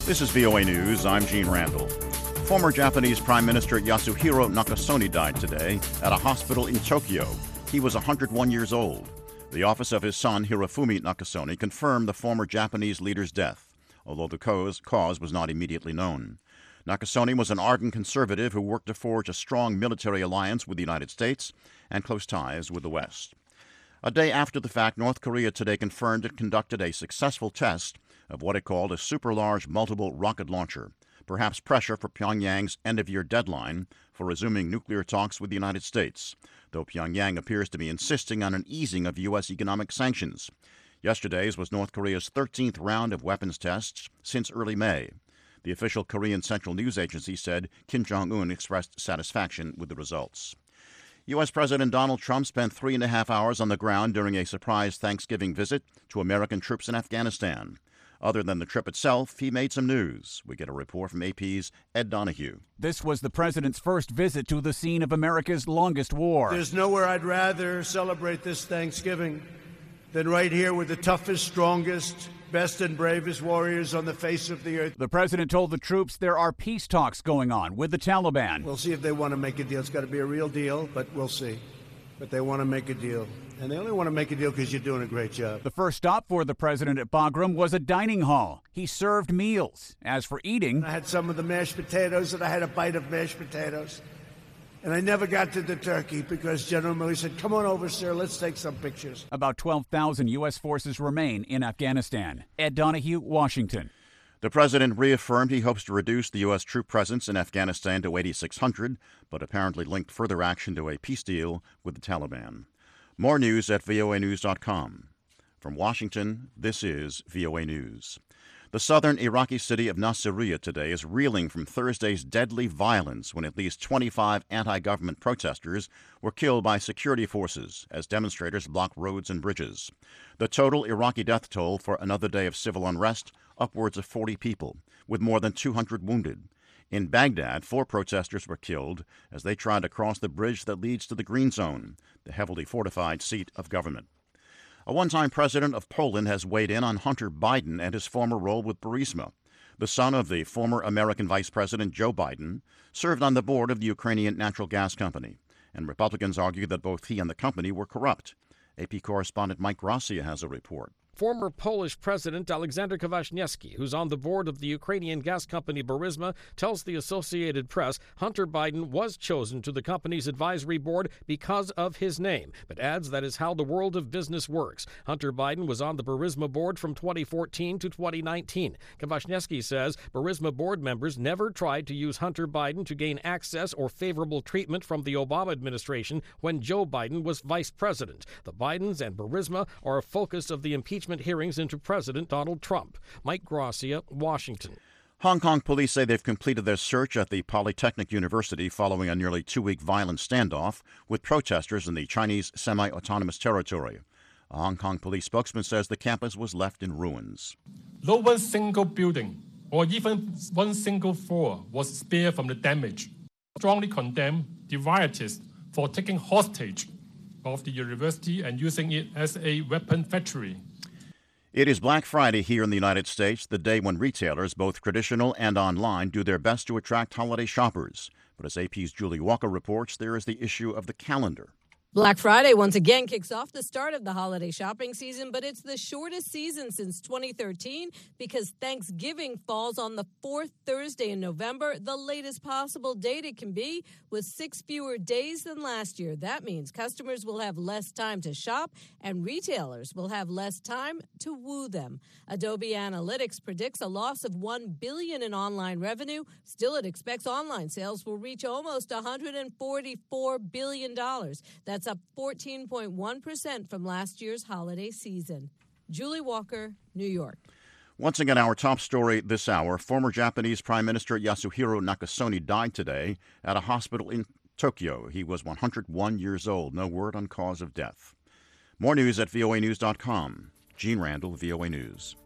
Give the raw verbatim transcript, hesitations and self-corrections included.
This is V O A News. I'm Gene Randall. Former Japanese Prime Minister Yasuhiro Nakasone died today at a hospital in Tokyo. He was one hundred one years old. The office of his son, Hirofumi Nakasone, confirmed the former Japanese leader's death, although the cause, cause was not immediately known. Nakasone was an ardent conservative who worked to forge a strong military alliance with the United States and close ties with the West. A day after the fact, North Korea today confirmed it conducted a successful test of what it called a super-large multiple rocket launcher, perhaps pressure for Pyongyang's end-of-year deadline for resuming nuclear talks with the United States, though Pyongyang appears to be insisting on an easing of U S economic sanctions. Yesterday's was North Korea's thirteenth round of weapons tests since early May. The official Korean Central News Agency said Kim Jong-un expressed satisfaction with the results. U S. President Donald Trump spent three and a half hours on the ground during a surprise Thanksgiving visit to American troops in Afghanistan. Other than the trip itself, he made some news. We get a report from A P's Ed Donahue. This was the president's first visit to the scene of America's longest war. There's nowhere I'd rather celebrate this Thanksgiving than right here with the toughest, strongest, best and bravest warriors on the face of the earth. The president told the troops there are peace talks going on with the Taliban. We'll see if they want to make a deal. It's got to be a real deal, but we'll see. But they want to make a deal. And they only want to make a deal because you're doing a great job. The first stop for the president at Bagram was a dining hall. He served meals. As for eating, I had some of the mashed potatoes, and I had a bite of mashed potatoes. And I never got to the turkey because General Milley said, come on over, sir, let's take some pictures. About twelve thousand U S forces remain in Afghanistan. Ed Donahue, Washington. The president reaffirmed he hopes to reduce the U S troop presence in Afghanistan to eighty-six hundred, but apparently linked further action to a peace deal with the Taliban. More news at V O A news dot com. From Washington, this is V O A News. The southern Iraqi city of Nasiriyah today is reeling from Thursday's deadly violence when at least twenty-five anti-government protesters were killed by security forces as demonstrators blocked roads and bridges. The total Iraqi death toll for another day of civil unrest, upwards of forty people, with more than two hundred wounded. In Baghdad, four protesters were killed as they tried to cross the bridge that leads to the Green Zone, the heavily fortified seat of government. A one-time president of Poland has weighed in on Hunter Biden and his former role with Burisma. The son of the former American Vice President Joe Biden served on the board of the Ukrainian natural gas company, and Republicans argue that both he and the company were corrupt. A P correspondent Mike Gracia has a report. Former Polish President Aleksander Kwaśniewski, who's on the board of the Ukrainian gas company Burisma, tells the Associated Press Hunter Biden was chosen to the company's advisory board because of his name, but adds that is how the world of business works. Hunter Biden was on the Burisma board from twenty fourteen to twenty nineteen. Kwaśniewski says Burisma board members never tried to use Hunter Biden to gain access or favorable treatment from the Obama administration when Joe Biden was vice president. The Bidens and Burisma are a focus of the impeachment hearings into President Donald Trump. Mike Gracia, Washington. Hong Kong police say they've completed their search at the Polytechnic University following a nearly two-week violent standoff with protesters in the Chinese semi-autonomous territory. A Hong Kong police spokesman says the campus was left in ruins. No one single building or even one single floor was spared from the damage. Strongly condemn the rioters for taking hostage of the university and using it as a weapon factory. It is Black Friday here in the United States, the day when retailers, both traditional and online, do their best to attract holiday shoppers. But as A P's Julie Walker reports, there is the issue of the calendar. Black Friday once again kicks off the start of the holiday shopping season, but it's the shortest season since twenty thirteen because Thanksgiving falls on the fourth Thursday in November, the latest possible date it can be, with six fewer days than last year. That means customers will have less time to shop and retailers will have less time to woo them. Adobe Analytics predicts a loss of one billion dollars in online revenue. Still, it expects online sales will reach almost one hundred forty-four billion dollars. That's That's up fourteen point one percent from last year's holiday season. Julie Walker, New York. Once again, our top story this hour. Former Japanese Prime Minister Yasuhiro Nakasone died today at a hospital in Tokyo. He was one hundred one years old. No word on cause of death. More news at V O A news dot com. Gene Randall, V O A News.